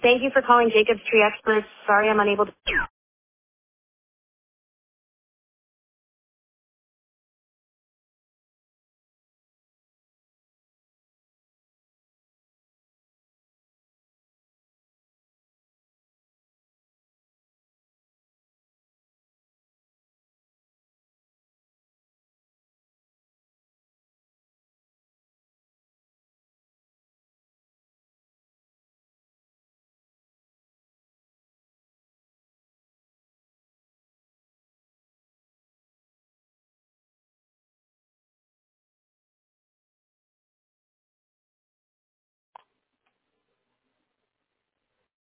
Thank you for calling Jacobs Tree Experts. Sorry I'm unable to...